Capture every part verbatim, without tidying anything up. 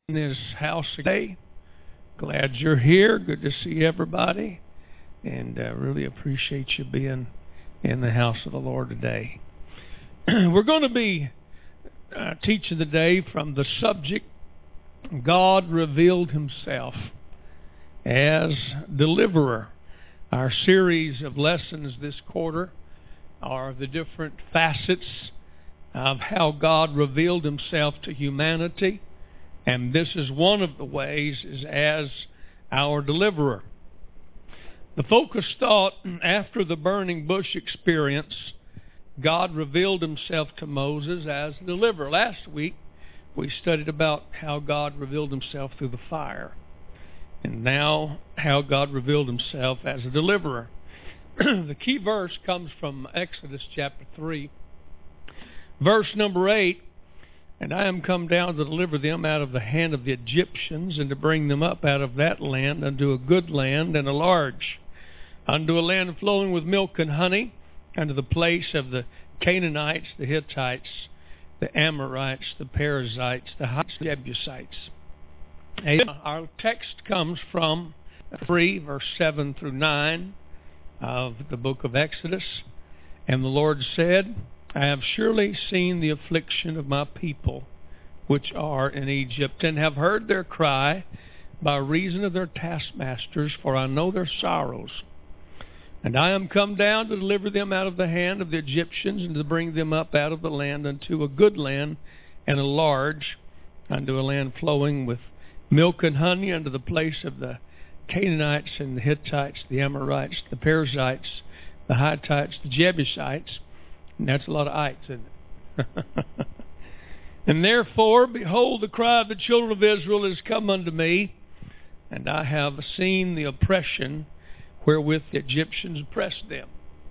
in this house today. Glad you're here. Good to see everybody. And uh, really appreciate you being in the house of the Lord today. We're going to be uh, teaching today from the subject, God revealed himself as deliverer. Our series of lessons this quarter are the different facets of how God revealed himself to humanity. And this is one of the ways is as our deliverer. The focus thought, after the burning bush experience, God revealed himself to Moses as deliverer. Last week, we studied about how God revealed himself through the fire. And now, how God revealed himself as a deliverer. The key verse comes from Exodus chapter three, verse number eight. And I am come down to deliver them out of the hand of the Egyptians, and to bring them up out of that land unto a good land and a large, unto a land flowing with milk and honey, unto the place of the Canaanites, the Hittites, the Amorites, the Perizzites, the Hittites, the Jebusites. And our text comes from three, verse seven through nine of the book of Exodus. And the Lord said, I have surely seen the affliction of my people which are in Egypt, and have heard their cry by reason of their taskmasters, for I know their sorrows. And I am come down to deliver them out of the hand of the Egyptians, and to bring them up out of the land unto a good land and a large, unto a land flowing with milk and honey, unto the place of the Canaanites and the Hittites, the Amorites, the Perizzites, the Hittites, the Jebusites. And that's a lot of ites, isn't it? And therefore, behold, the cry of the children of Israel is come unto me, and I have seen the oppression wherewith the Egyptians oppressed them.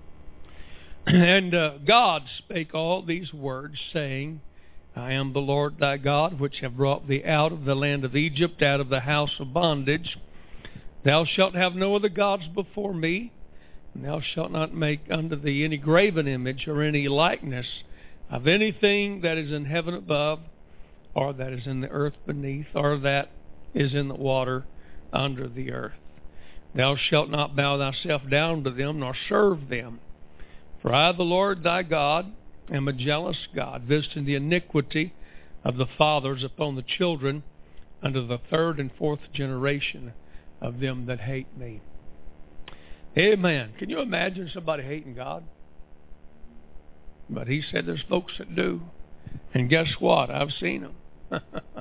And uh, God spake all these words, saying, I am the Lord thy God, which have brought thee out of the land of Egypt, out of the house of bondage. Thou shalt have no other gods before me. And thou shalt not make unto thee any graven image or any likeness of anything that is in heaven above, or that is in the earth beneath, or that is in the water under the earth. Thou shalt not bow thyself down to them, nor serve them. For I, the Lord thy God, am a jealous God, visiting the iniquity of the fathers upon the children, unto the third and fourth generation of them that hate me. Amen. Can you imagine somebody hating God? But he said there's folks that do. And guess what? I've seen them.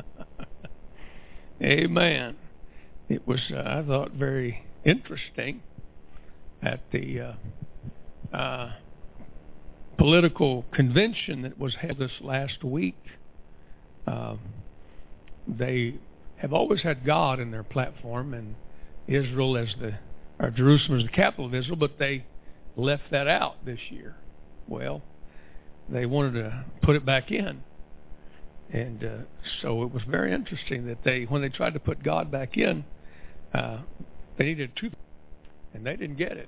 Amen. It was, uh, I thought, very interesting at the uh, uh, political convention that was held this last week. Uh, they have always had God in their platform, and Israel as the or Jerusalem is the capital of Israel, but they left that out this year. Well, they wanted to put it back in. And uh, so it was very interesting that they, when they tried to put God back in, uh, they needed two, and they didn't get it.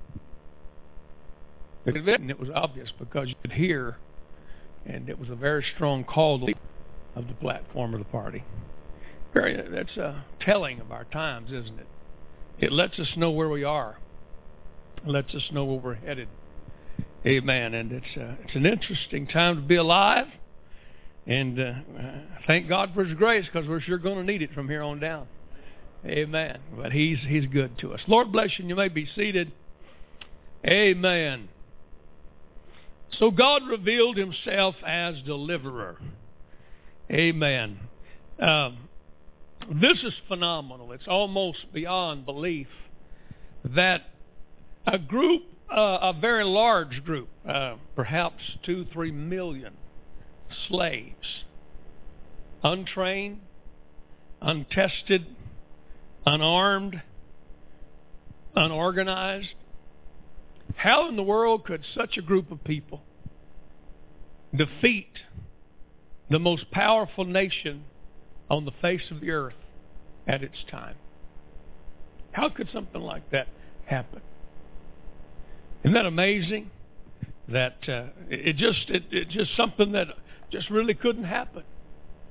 And it was obvious because you could hear, and it was a very strong call of the platform of the party. Very, that's uh, telling of our times, isn't it? It lets us know where we are. It lets us know where we're headed. Amen. And it's uh, it's an interesting time to be alive. And uh, thank God for his grace, because we're sure going to need it from here on down. Amen. But he's he's good to us. Lord bless you, and you may be seated. Amen. So God revealed himself as deliverer. Amen. Um, This is phenomenal. It's almost beyond belief that a group, uh, a very large group, uh, perhaps two, three million slaves, untrained, untested, unarmed, unorganized. How in the world could such a group of people defeat the most powerful nation on the face of the earth at its time? How could something like that happen? Isn't that amazing? That uh, it just it, it just something that just really couldn't happen.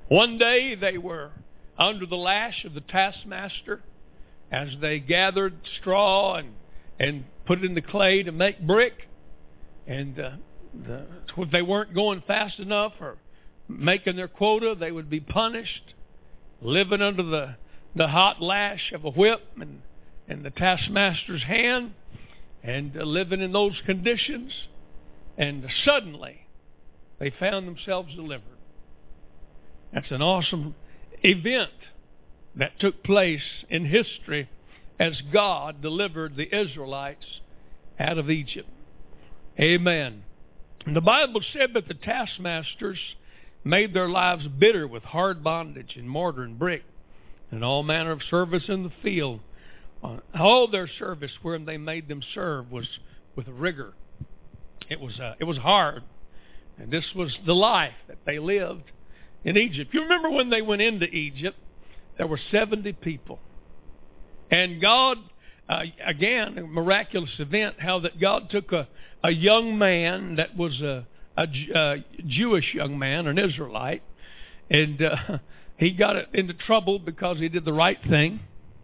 One day they were under the lash of the taskmaster as they gathered straw and, and put it in the clay to make brick. And uh, the, if they weren't going fast enough or making their quota, they would be punished, living under the, the hot lash of a whip and, and the taskmaster's hand, and uh, living in those conditions. And suddenly they found themselves delivered. That's an awesome event that took place in history as God delivered the Israelites out of Egypt. Amen. And the Bible said that the taskmasters made their lives bitter with hard bondage and mortar and brick and all manner of service in the field. All their service wherein they made them serve was with rigor. It was uh, it was hard. And this was the life that they lived in Egypt. You remember when they went into Egypt, there were seventy people. And God, uh, again, a miraculous event, how that God took a, a young man that was a, a, a Jewish young man, an Israelite, and uh, he got into trouble because he did the right thing.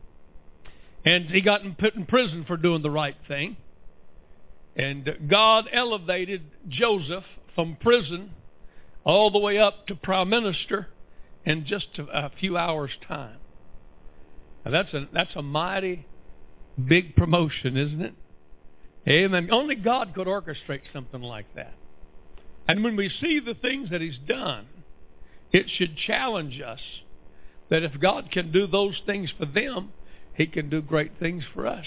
And he got put in prison for doing the right thing. And God elevated Joseph from prison all the way up to prime minister in just a, a few hours' time. Now that's a that's a mighty big promotion, isn't it? Amen. Only God could orchestrate something like that. And when we see the things that He's done, it should challenge us that if God can do those things for them, He can do great things for us.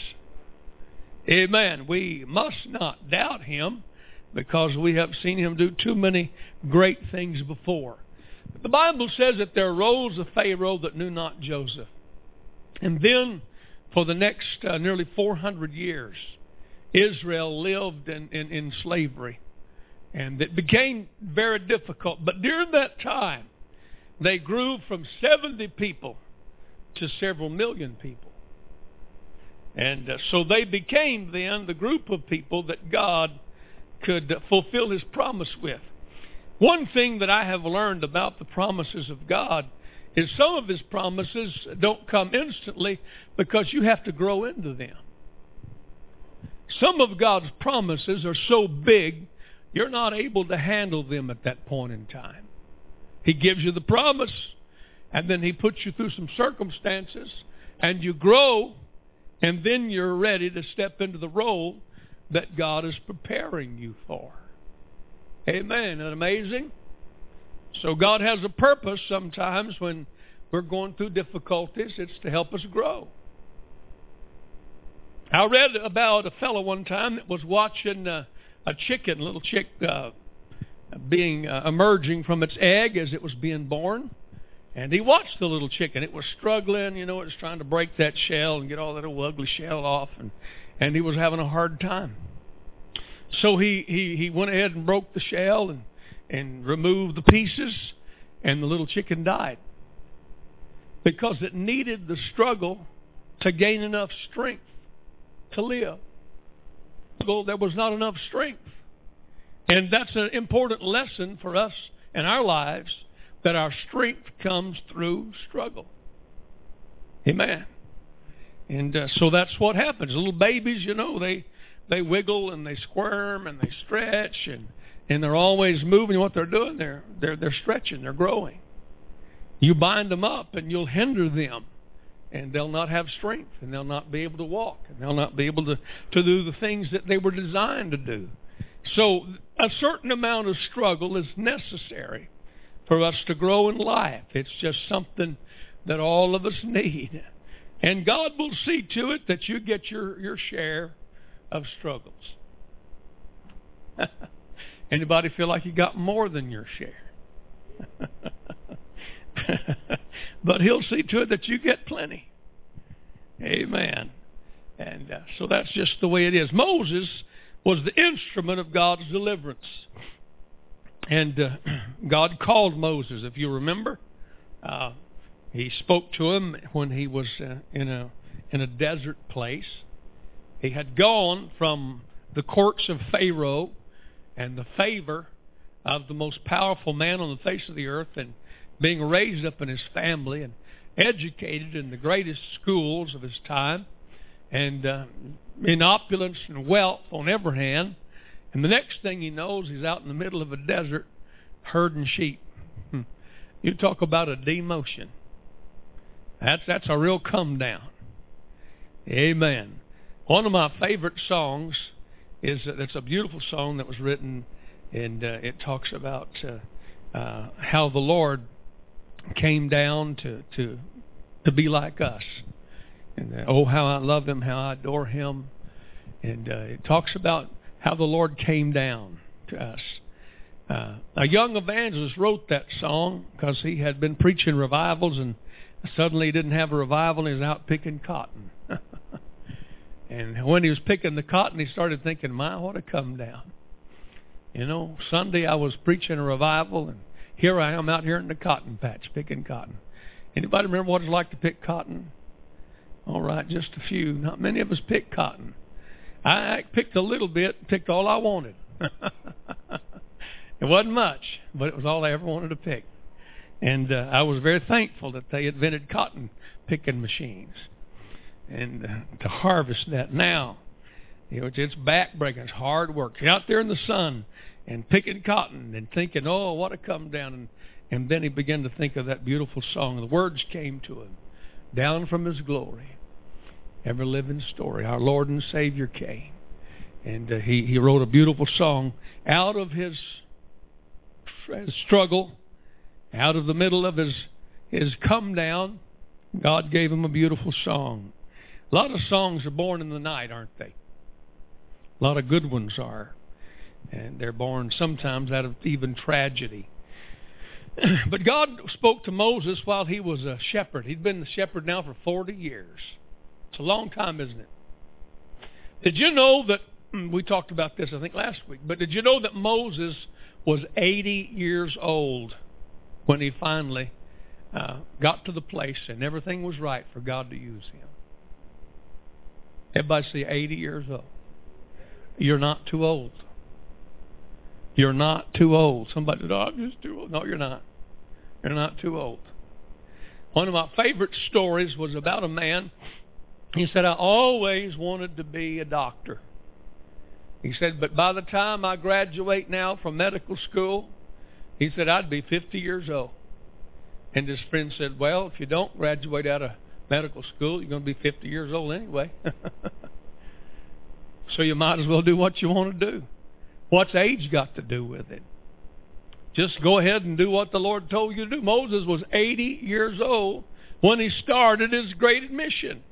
Amen. We must not doubt Him because we have seen Him do too many great things before. But the Bible says that there arose a Pharaoh that knew not Joseph. And then for the next uh, nearly four hundred years, Israel lived in, in, in slavery. And it became very difficult. But during that time, they grew from seventy people to several million people. And uh, so they became then the group of people that God could uh, fulfill His promise with. One thing that I have learned about the promises of God is some of His promises don't come instantly because you have to grow into them. Some of God's promises are so big, you're not able to handle them at that point in time. He gives you the promise, and then He puts you through some circumstances, and you grow, and then you're ready to step into the role that God is preparing you for. Amen. Isn't that amazing? So God has a purpose sometimes when we're going through difficulties. It's to help us grow. I read about a fellow one time that was watching uh, a chicken, a little chick uh, being uh, emerging from its egg as it was being born. And he watched the little chicken. It was struggling, you know, it was trying to break that shell and get all that old ugly shell off. And, and he was having a hard time. So he, he, he went ahead and broke the shell and, and removed the pieces. And the little chicken died. Because it needed the struggle to gain enough strength to live. So there was not enough strength. And that's an important lesson for us in our lives, that our strength comes through struggle. Amen. And uh, so that's what happens. Little babies, you know, they they wiggle and they squirm and they stretch and, and they're always moving. What they're doing, they're, they're, they're stretching, they're growing. You bind them up and you'll hinder them. And they'll not have strength, and they'll not be able to walk, and they'll not be able to, to do the things that they were designed to do. So a certain amount of struggle is necessary for us to grow in life. It's just something that all of us need. And God will see to it that you get your, your share of struggles. Anybody feel like you got more than your share? But He'll see to it that you get plenty. Amen. And uh, so that's just the way it is. Moses was the instrument of God's deliverance. And uh, God called Moses, if you remember. Uh, he spoke to him when he was uh, in a in a desert place. He had gone from the courts of Pharaoh and the favor of the most powerful man on the face of the earth, and being raised up in his family and educated in the greatest schools of his time, and uh, in opulence and wealth on every hand. And the next thing he knows, he's out in the middle of a desert herding sheep. You talk about a demotion. That's that's a real come down. Amen. One of my favorite songs is uh, it's a beautiful song that was written, and uh, it talks about uh, uh, how the Lord came down to to to be like us. And uh, oh, how I love him, how I adore him. And uh, it talks about how the Lord came down to us. Uh, a young evangelist wrote that song because he had been preaching revivals, and suddenly he didn't have a revival, and he was out picking cotton. And when he was picking the cotton, he started thinking, my, what a come down. You know, Sunday I was preaching a revival, and here I am out here in the cotton patch picking cotton. Anybody remember what it's like to pick cotton? All right, just a few. Not many of us pick cotton. I picked a little bit, picked all I wanted. It wasn't much, but it was all I ever wanted to pick. And uh, I was very thankful that they invented cotton picking machines. And uh, to harvest that now, you know, it's, it's back-breaking. It's hard work. You're out there in the sun and picking cotton and thinking, oh, what a come down. And, and then he began to think of that beautiful song. The words came to him. Down from his glory, ever living story, our Lord and Savior came. And uh, he, he wrote a beautiful song out of his, his struggle, out of the middle of his, his come down. God gave him a beautiful song. A lot of songs are born in the night, aren't they? A lot of good ones are. And they're born sometimes out of even tragedy. But God spoke to Moses while he was a shepherd. He'd been the shepherd now for forty years. It's a long time, isn't it? Did you know that, we talked about this I think last week, but did you know that Moses was eighty years old when he finally uh, got to the place and everything was right for God to use him? Everybody say eighty years old. You're not too old. You're not too old. Somebody said, oh, I'm just too old. No, you're not. You're not too old. One of my favorite stories was about a man. He said, I always wanted to be a doctor. He said, but by the time I graduate now from medical school, he said, I'd be fifty years old. And his friend said, well, if you don't graduate out of medical school, you're going to be fifty years old anyway. So you might as well do what you want to do. What's age got to do with it? Just go ahead and do what the Lord told you to do. Moses was eighty years old when he started his great mission.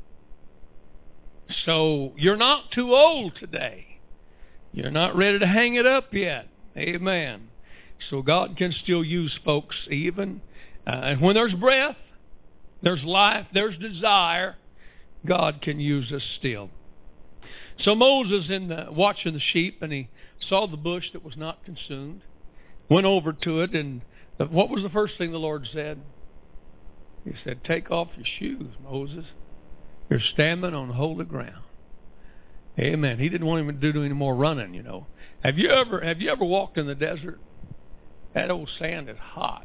So you're not too old today. You're not ready to hang it up yet. Amen. So God can still use folks even. Uh, and when there's breath, there's life, there's desire, God can use us still. So Moses, in the, watching the sheep, and he saw the bush that was not consumed, went over to it, and the, what was the first thing the Lord said? He said, take off your shoes, Moses. You're standing on holy ground. Amen. He didn't want him to do any more running, you know. Have you ever have you ever walked in the desert? That old sand is hot.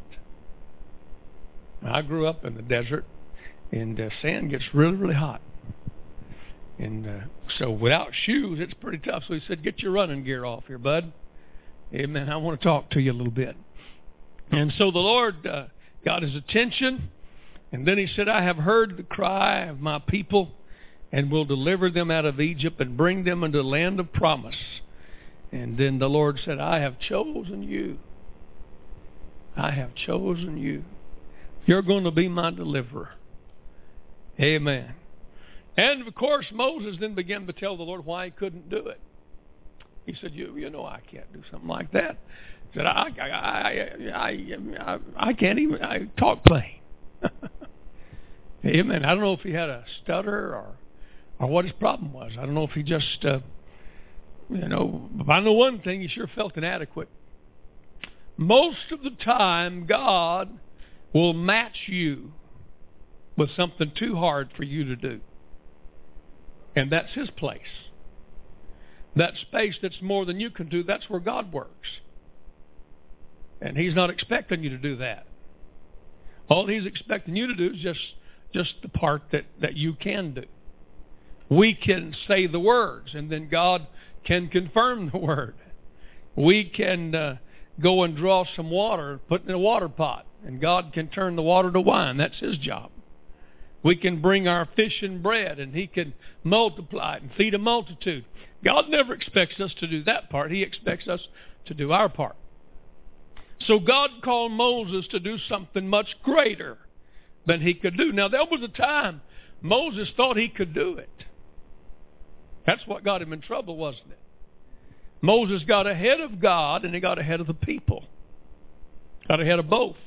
I grew up in the desert, and uh, sand gets really, really hot. And uh, so without shoes, it's pretty tough. So he said, get your running gear off here, bud. Amen. I want to talk to you a little bit. And so the Lord uh, got his attention. And then he said, I have heard the cry of my people and will deliver them out of Egypt and bring them into the land of promise. And then the Lord said, I have chosen you. I have chosen you. You're going to be my deliverer. Amen. And, of course, Moses then began to tell the Lord why he couldn't do it. He said, you you know I can't do something like that. He said, I, I, I, I, I, I can't even I talk plain. Amen. I don't know if he had a stutter or, or what his problem was. I don't know if he just, uh, you know, but I know one thing, he sure felt inadequate. Most of the time, God will match you with something too hard for you to do. And that's his place. That space that's more than you can do, that's where God works. And he's not expecting you to do that. All He's expecting you to do is just, just the part that, that you can do. We can say the words, and then God can confirm the word. We can uh, go and draw some water, put it in a water pot, and God can turn the water to wine. That's His job. We can bring our fish and bread, and He can multiply it and feed a multitude. God never expects us to do that part. He expects us to do our part. So God called Moses to do something much greater than he could do. Now, there was a time Moses thought he could do it. That's what got him in trouble, wasn't it? Moses got ahead of God, and he got ahead of the people. Got ahead of both.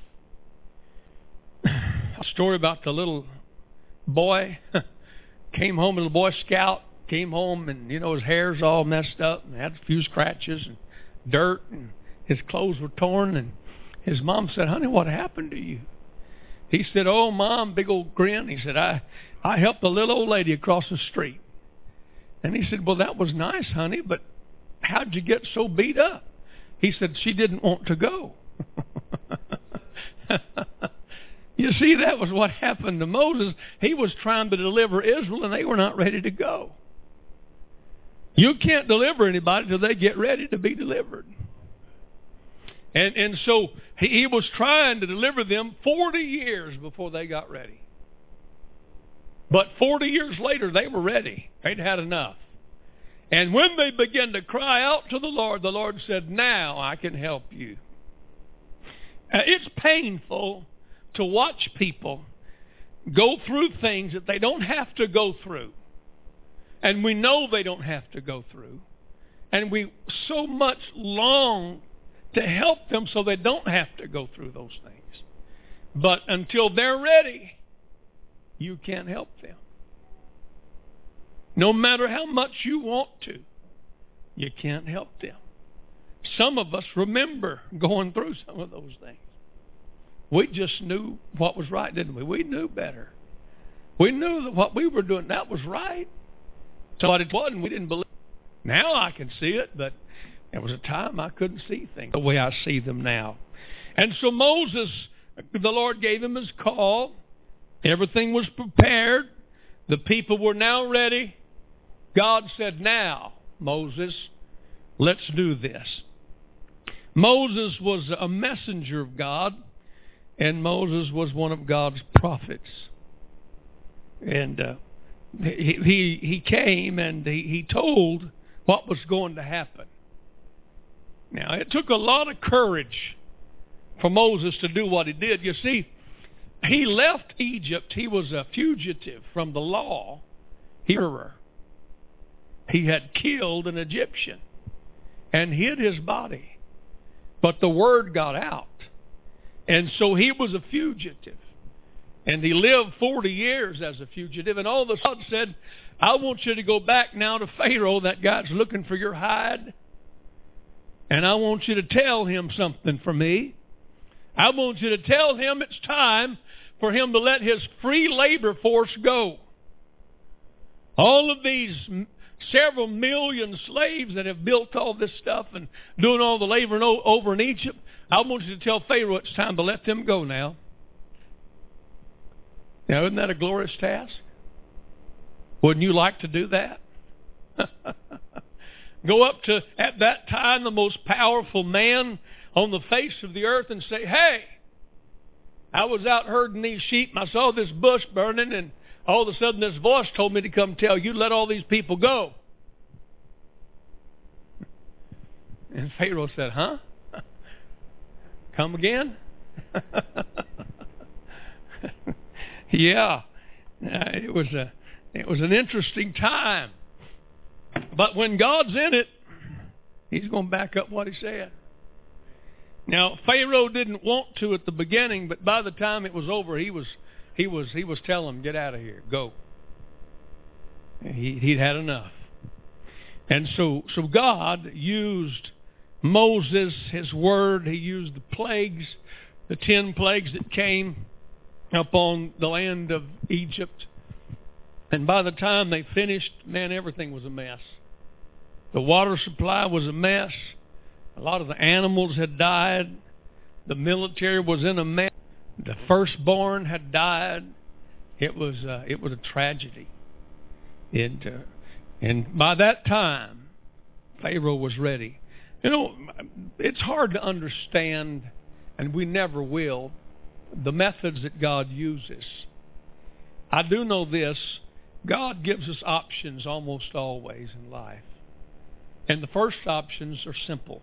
A story about the little boy came home, a little Boy Scout, came home, and, you know, his hair's all messed up, and had a few scratches and dirt, and his clothes were torn, and his mom said, "Honey, what happened to you?" He said, "Oh, Mom," big old grin. He said, I, I helped a little old lady across the street. And he said, "Well, that was nice, honey, but how'd you get so beat up?" He said, "She didn't want to go." You see, that was what happened to Moses. He was trying to deliver Israel, and they were not ready to go. You can't deliver anybody till they get ready to be delivered. And and so he, he was trying to deliver them forty years before they got ready. But forty years later, they were ready. They'd had enough. And when they began to cry out to the Lord, the Lord said, "Now I can help you." Uh, it's painful to watch people go through things that they don't have to go through. And we know they don't have to go through. And we so much long to help them so they don't have to go through those things. But until they're ready, you can't help them. No matter how much you want to, you can't help them. Some of us remember going through some of those things. We just knew what was right, didn't we? We knew better. We knew that what we were doing, that was right. So what it wasn't, we didn't believe. Now I can see it, but there was a time I couldn't see things the way I see them now. And so Moses, the Lord gave him his call. Everything was prepared. The people were now ready. God said, "Now, Moses, let's do this." Moses was a messenger of God, and Moses was one of God's prophets. And uh, he, he he came and he, he told what was going to happen. Now, it took a lot of courage for Moses to do what he did. You see, he left Egypt. He was a fugitive from the law. He, he had killed an Egyptian and hid his body. But the word got out. And so he was a fugitive. And he lived forty years as a fugitive. And all of a sudden said, "I want you to go back now to Pharaoh. That guy's looking for your hide. And I want you to tell him something for me. I want you to tell him it's time for him to let his free labor force go. All of these several million slaves that have built all this stuff and doing all the labor over in Egypt, I want you to tell Pharaoh it's time to let them go now." Now, isn't that a glorious task? Wouldn't you like to do that? Go up to, at that time, the most powerful man on the face of the earth and say, "Hey, I was out herding these sheep and I saw this bush burning, and all of a sudden this voice told me to come tell you, let all these people go." And Pharaoh said, "Huh? Come again?" Yeah, it was a it was an interesting time. But when God's in it, He's going to back up what He said. Now, Pharaoh didn't want to at the beginning, but by the time it was over, he was he was he was telling them, "Get out of here, go." He he'd had enough. And so so God used Moses, His word. He used the plagues, the ten plagues that came upon the land of Egypt. And by the time they finished, man, everything was a mess. The water supply was a mess. A lot of the animals had died. The military was in a mess. The firstborn had died. It was uh, it was a tragedy. It, uh, and by that time, Pharaoh was ready. You know, it's hard to understand, and we never will, the methods that God uses. I do know this: God gives us options almost always in life. And the first options are simple.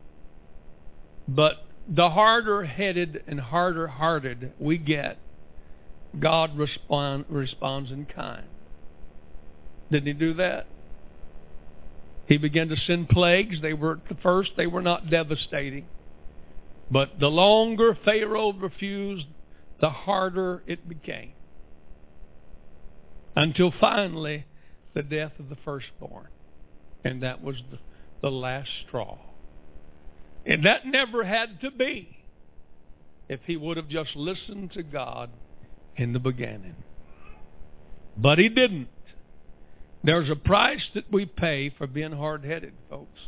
But the harder-headed and harder-hearted we get, God respond, responds in kind. Didn't He do that? He began to send plagues. They were, at the first, they were not devastating. But the longer Pharaoh refused, the harder it became. Until finally, the death of the firstborn. And that was the, the last straw. And that never had to be if he would have just listened to God in the beginning. But he didn't. There's a price that we pay for being hard-headed, folks.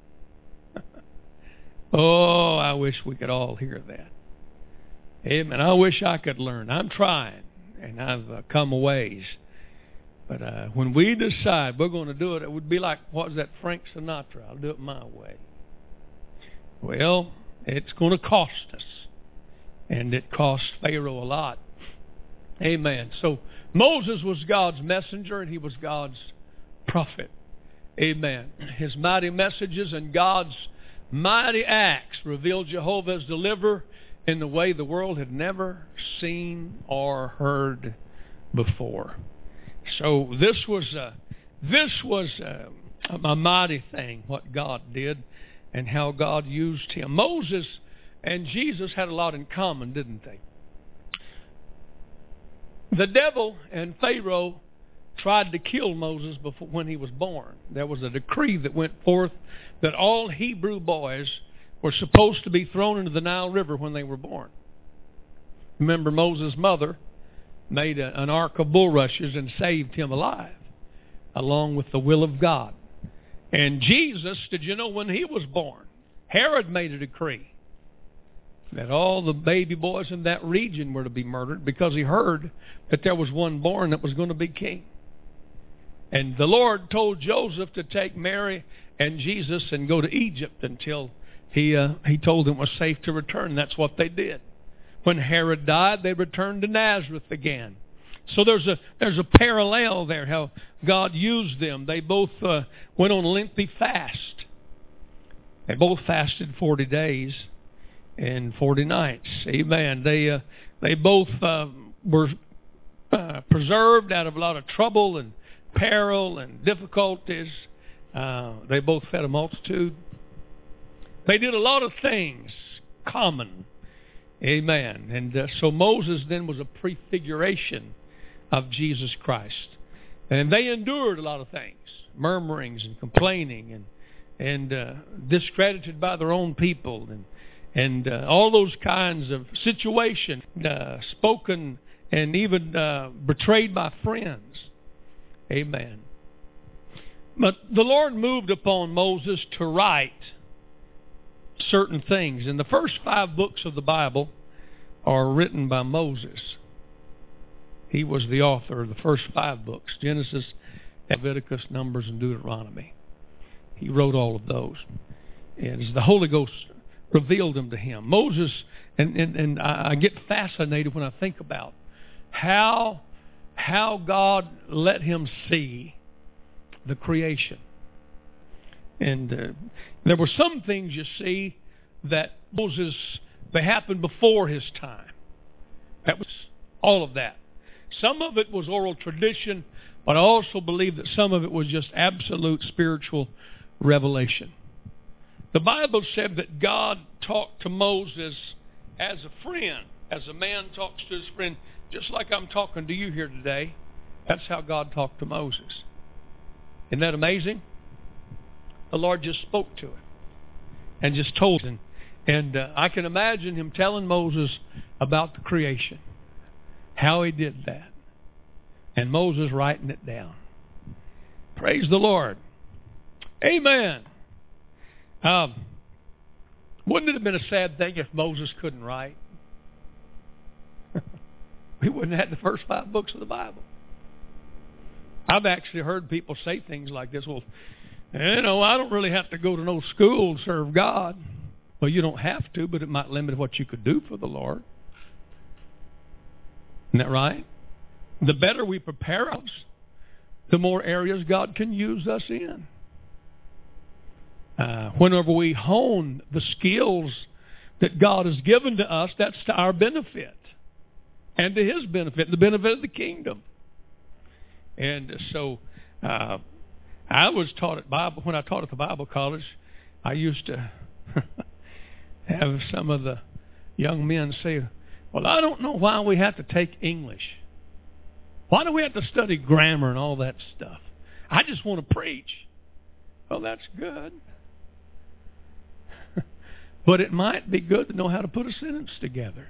Oh, I wish we could all hear that. Amen. I wish I could learn. I'm trying, and I've uh, come a ways. But uh, when we decide we're going to do it, it would be like, what was that, Frank Sinatra? I'll do it my way. Well, it's going to cost us. And it cost Pharaoh a lot. Amen. So Moses was God's messenger, and he was God's prophet. Amen. His mighty messages and God's mighty acts revealed Jehovah as deliverer in the way the world had never seen or heard before. So this was a, this was a, a mighty thing, what God did and how God used him. Moses and Jesus had a lot in common, didn't they? The devil and Pharaoh tried to kill Moses before, when he was born. There was a decree that went forth that all Hebrew boys were supposed to be thrown into the Nile River when they were born. Remember, Moses' mother made a, an ark of bulrushes and saved him alive, along with the will of God. And Jesus, did you know when he was born, Herod made a decree that all the baby boys in that region were to be murdered because he heard that there was one born that was going to be king. And the Lord told Joseph to take Mary and Jesus and go to Egypt until he uh, he told them it was safe to return. That's what they did. When Herod died, they returned to Nazareth again. So there's a there's a parallel there, how God used them. They both uh, went on a lengthy fast. They both fasted forty days and forty nights. Amen. They uh, they both uh, were uh, preserved out of a lot of trouble and peril and difficulties. Uh, they both fed a multitude. They did a lot of things common. Amen. And uh, so Moses then was a prefiguration of Jesus Christ. And they endured a lot of things, murmurings and complaining and and uh, discredited by their own people and and uh, all those kinds of situations, uh, spoken and even uh, betrayed by friends. Amen. But the Lord moved upon Moses to write certain things. And the first five books of the Bible are written by Moses. He was the author of the first five books, Genesis, Leviticus, Numbers, and Deuteronomy. He wrote all of those. And as the Holy Ghost revealed them to him. Moses, and, and, and I get fascinated when I think about how, how God let him see the creation. And uh, there were some things, you see, that Moses, they happened before his time. That was all of that. Some of it was oral tradition, but I also believe that some of it was just absolute spiritual revelation. The Bible said that God talked to Moses as a friend, as a man talks to his friend, just like I'm talking to you here today. That's how God talked to Moses. Isn't that amazing? The Lord just spoke to him and just told him. And uh, I can imagine him telling Moses about the creation, how he did that, and Moses writing it down. Praise the Lord. Amen. Um, wouldn't it have been a sad thing if Moses couldn't write? we wouldn't have had the first five books of the Bible. I've actually heard people say things like this. Well, you know, I don't really have to go to no school to serve God. Well, you don't have to, but it might limit what you could do for the Lord. Isn't that right? The better we prepare us, the more areas God can use us in. Uh, whenever we hone the skills that God has given to us, that's to our benefit and to His benefit, the benefit of the kingdom. And so uh, I was taught at Bible, when I taught at the Bible college, I used to have some of the young men say, well, I don't know why we have to take English. Why do we have to study grammar and all that stuff? I just want to preach. Well, that's good. But it might be good to know how to put a sentence together.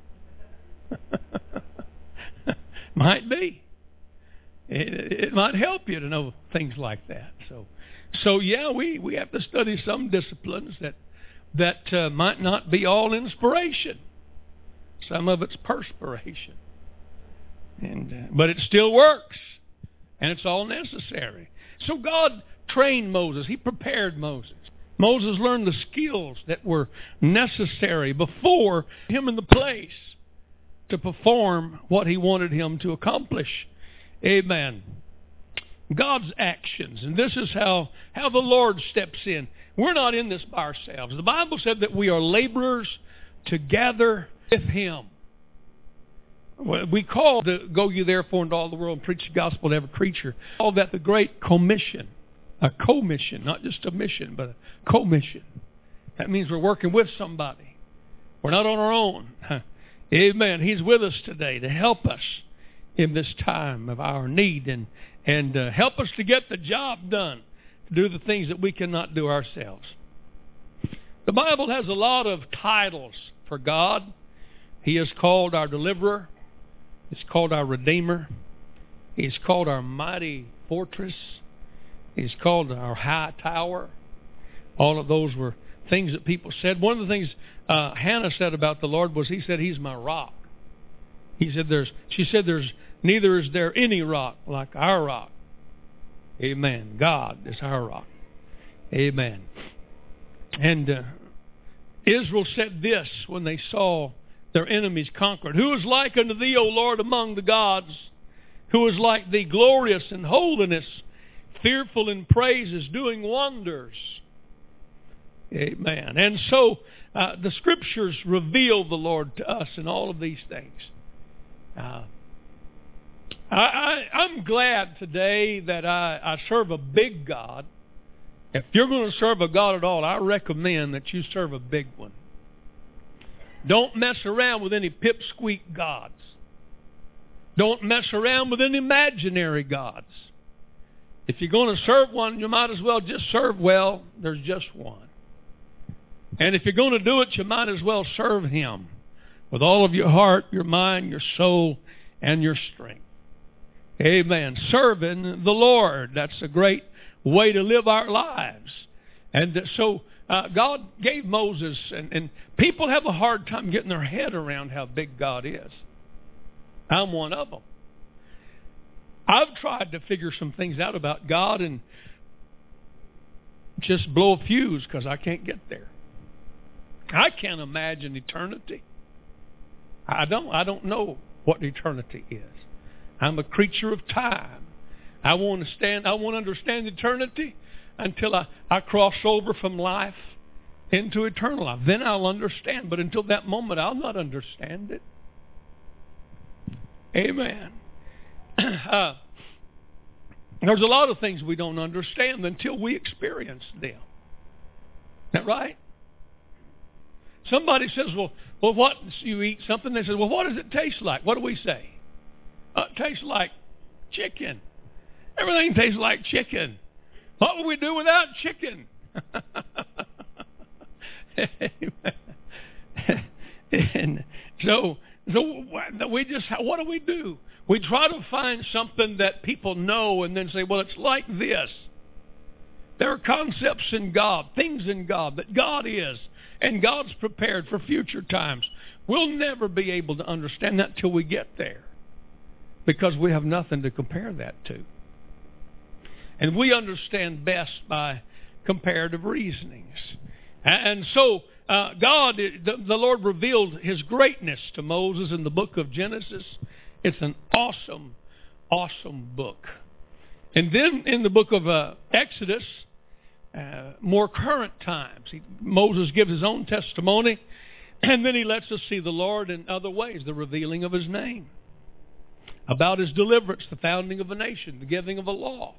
Might be. It, it might help you to know things like that. So, so yeah, we, we have to study some disciplines that that uh, might not be all inspiration. Some of it's perspiration. And uh, but it still works, and it's all necessary. So God trained Moses. He prepared Moses. Moses learned the skills that were necessary before him in the place to perform what he wanted him to accomplish. Amen. God's actions, and this is how, how the Lord steps in. We're not in this by ourselves. The Bible said that we are laborers together with Him. We call the go you therefore into all the world and preach the gospel to every creature. Call that the Great Commission. A commission, not just a mission, but a commission. That means we're working with somebody. We're not on our own. Amen. He's with us today to help us in this time of our need and, and uh, help us to get the job done, to do the things that we cannot do ourselves. The Bible has a lot of titles for God. He is called our deliverer. He's called our redeemer. He's called our mighty fortress. He's called our high tower. All of those were things that people said. One of the things uh, Hannah said about the Lord was, He said, He's my rock. He said, "There's." She said, "There's neither is there any rock like our rock." Amen. God is our rock. Amen. And uh, Israel said this when they saw their enemies conquered: "Who is like unto Thee, O Lord, among the gods? Who is like Thee, glorious in holiness, fearful in praises, doing wonders?" Amen. And so uh, the Scriptures reveal the Lord to us in all of these things. Uh, I, I, I'm glad today that I, I serve a big God. If you're going to serve a God at all, I recommend that you serve a big one. Don't mess around with any pipsqueak gods. Don't mess around with any imaginary gods. If you're going to serve one, you might as well just serve well. There's just one. And if you're going to do it, you might as well serve Him with all of your heart, your mind, your soul, and your strength. Amen. Serving the Lord. That's a great way to live our lives. And so uh, God gave Moses, and, and people have a hard time getting their head around how big God is. I'm one of them. I've tried to figure some things out about God and just blow a fuse because I can't get there. I can't imagine eternity. I don't. I don't know what eternity is. I'm a creature of time. I want to stand. I want to understand eternity until I, I cross over from life into eternal life. Then I'll understand. But until that moment, I'll not understand it. Amen. uh, there's a lot of things we don't understand until we experience them. Is that right? Somebody says, well, well, what, you eat something, they say, well, what does it taste like? What do we say? Uh, it tastes like chicken. Everything tastes like chicken. What would we do without chicken? And so, so we just, what do we do? We try to find something that people know and then say, well, it's like this. There are concepts in God, things in God that God is, and God's prepared for future times. We'll never be able to understand that till we get there, because we have nothing to compare that to. And we understand best by comparative reasonings. And so uh, God, the, the Lord revealed His greatness to Moses in the book of Genesis. It's an awesome, awesome book. And then in the book of uh, Exodus, uh, more current times, he, Moses gives his own testimony, and then he lets us see the Lord in other ways, the revealing of His name, about His deliverance, the founding of a nation, the giving of a law.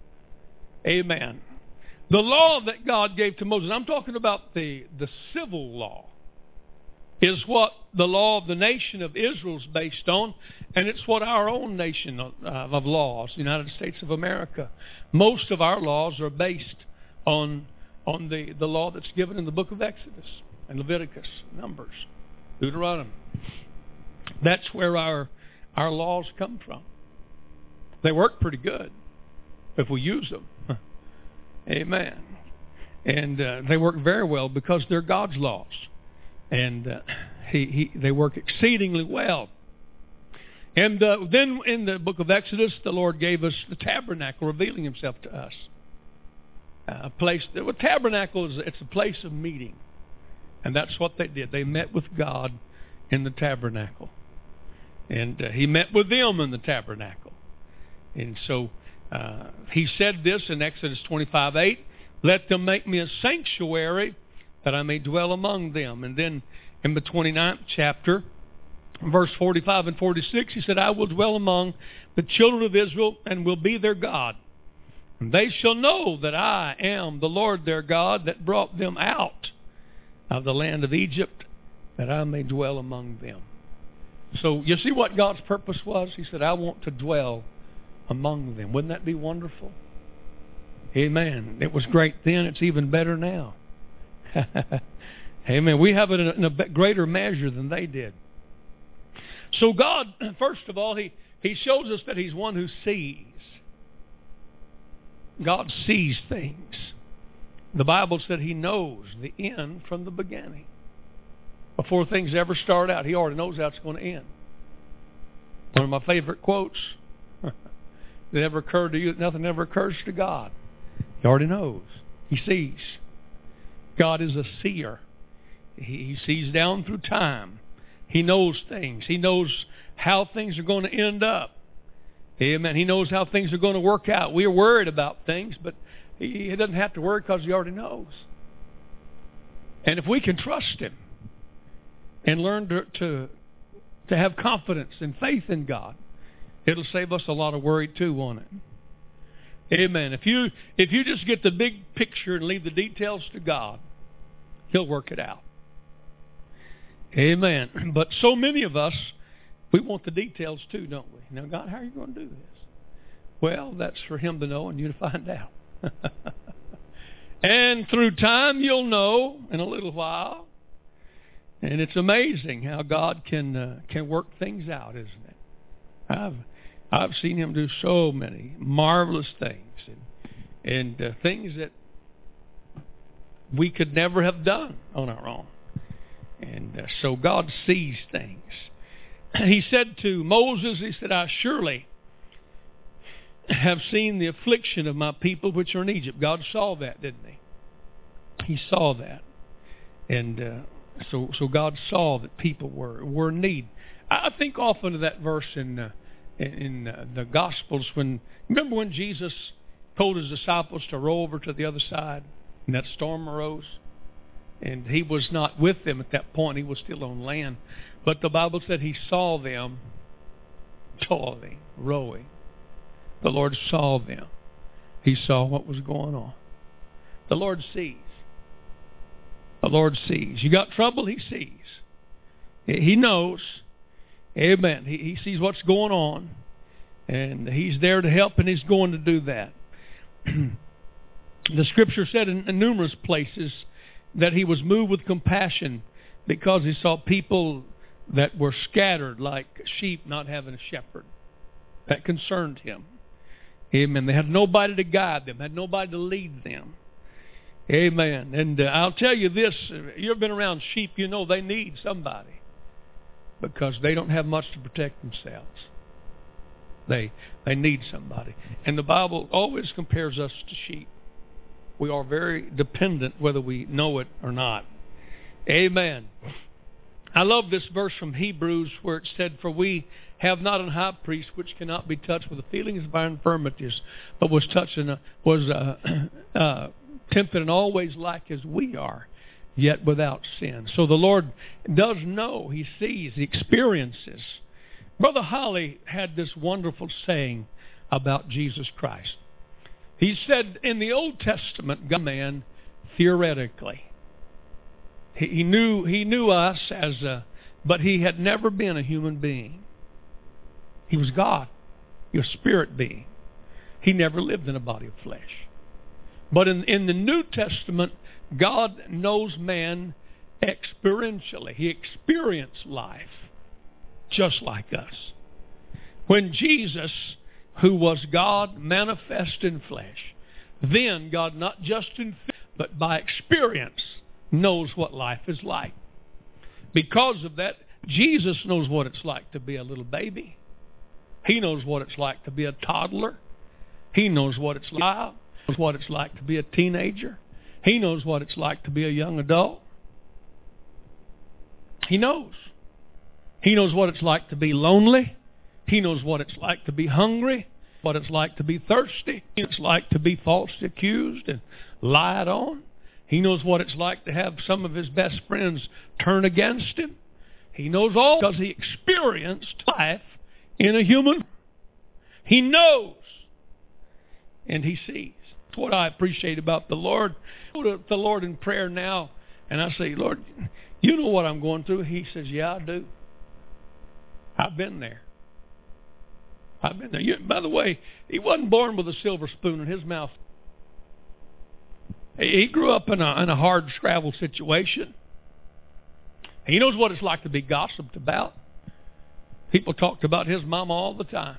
Amen. The law that God gave to Moses, I'm talking about the, the civil law, is what the law of the nation of Israel is based on, and it's what our own nation of, uh, of laws, the United States of America, most of our laws are based on, on the, the law that's given in the book of Exodus and Leviticus, Numbers, Deuteronomy. That's where our, our laws come from. They work pretty good if we use them. Amen. And uh, they work very well because they're God's laws. And uh, he, he, they work exceedingly well. And uh, then in the book of Exodus, the Lord gave us the tabernacle, revealing Himself to us. Uh, a place, that, well, tabernacle is it's a place of meeting. And that's what they did. They met with God in the tabernacle. And uh, He met with them in the tabernacle. And so uh, He said this in Exodus twenty-five eight, "Let them make me a sanctuary that I may dwell among them." And then in the twenty-ninth chapter, verse forty-five and forty-six, He said, "I will dwell among the children of Israel and will be their God. And they shall know that I am the Lord their God that brought them out of the land of Egypt, that I may dwell among them." So you see what God's purpose was? He said, I want to dwell among them. Wouldn't that be wonderful? Amen. It was great then. It's even better now. Amen. We have it in a greater measure than they did. So God, first of all, He, he shows us that He's one who sees. God sees things. The Bible said He knows the end from the beginning. Before things ever start out, He already knows how it's going to end. One of my favorite quotes that ever occurred to you, that nothing ever occurs to God. He already knows. He sees. God is a seer. He, he sees down through time. He knows things. He knows how things are going to end up. Amen. He knows how things are going to work out. We are worried about things, but He, he doesn't have to worry because He already knows. And if we can trust Him and learn to, to, to have confidence and faith in God, it'll save us a lot of worry too, won't it? Amen. If you if you just get the big picture and leave the details to God, He'll work it out. Amen. But so many of us, we want the details too, don't we? Now, God, how are you going to do this? Well, that's for Him to know and you to find out. And through time, you'll know in a little while. And it's amazing how God can uh, can work things out, isn't it? I've I've seen Him do so many marvelous things and, and uh, things that we could never have done on our own. And uh, so God sees things. He said to Moses, He said, I surely have seen the affliction of my people which are in Egypt. God saw that, didn't He? He saw that. And uh, so so God saw that people were, were in need. I think often of that verse in uh, in uh, the Gospels when, remember when Jesus told His disciples to row over to the other side and that storm arose? And He was not with them at that point. He was still on land. But the Bible said He saw them toiling, rowing. The Lord saw them. He saw what was going on. The Lord sees. The Lord sees. You got trouble? He sees. He knows. Amen. He, he sees what's going on. And He's there to help, and He's going to do that. The Scripture said in, in numerous places that He was moved with compassion because He saw people that were scattered like sheep not having a shepherd. That concerned Him. Amen. They had nobody to guide them, had nobody to lead them. Amen. And uh, I'll tell you this, you've been around sheep, you know they need somebody. because they don't have much to protect themselves. They they need somebody. And the Bible always compares us to sheep. We are very dependent whether we know it or not. Amen. I love this verse from Hebrews where it said, "For we have not an high priest which cannot be touched with the feelings of our infirmities, but was touched and uh, was uh, uh, tempted in all ways like as we are, yet without sin." So the Lord does know. He sees. He experiences. Brother Holly had this wonderful saying about Jesus Christ. He said, in the Old Testament, God man theoretically. He, he knew he knew us as a, but he had never been a human being. He was God, a spirit being. He never lived in a body of flesh. But in, in the New Testament, God knows man experientially. He experienced life just like us. When Jesus, who was God manifest in flesh, then God not just in faith, but by experience knows what life is like. Because of that, Jesus knows what it's like to be a little baby. He knows what it's like to be a toddler. He knows what it's like, knows what it's like to be a teenager. He knows what it's like to be a young adult. He knows. He knows what it's like to be lonely. He knows what it's like to be hungry, what it's like to be thirsty. He knows what it's like to be falsely accused and lied on. He knows what it's like to have some of his best friends turn against him. He knows all because he experienced life in a human. He knows and he sees. That's what I appreciate about the Lord. I go to the Lord in prayer now and I say, "Lord, you know what I'm going through." He says, "Yeah, I do. I've been there. I've been there." You, by the way, he wasn't born with a silver spoon in his mouth. He grew up in a, in a hard scrabble situation. He knows what it's like to be gossiped about. People talked about his mama all the time.